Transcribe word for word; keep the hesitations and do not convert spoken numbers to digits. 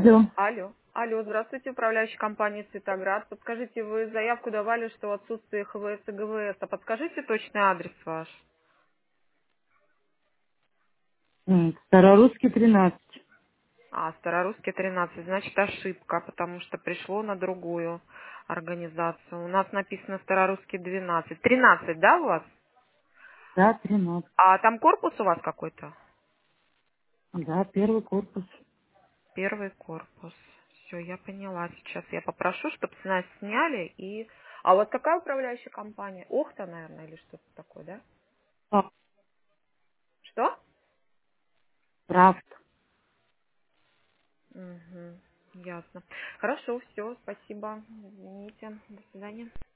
Алло. Алло. Алло, здравствуйте, управляющая компания «Цветоград». Подскажите, вы заявку давали, что в отсутствие ХВС и ГВС. А подскажите точный адрес ваш? М, Старорусский тринадцать. А, Старорусский тринадцать. Значит, ошибка, потому что пришло на другую организацию. У нас написано Старорусский двенадцать. тринадцать, да, у вас? Да, тринадцать. А там корпус у вас какой-то? Да, первый корпус. Первый корпус. Все, я поняла. Сейчас я попрошу, чтобы с нас сняли. И... А у вас какая управляющая компания? Охта, наверное, или что-то такое, да? А, Что? Правда. Угу, ясно. Хорошо, все, спасибо. Извините. До свидания.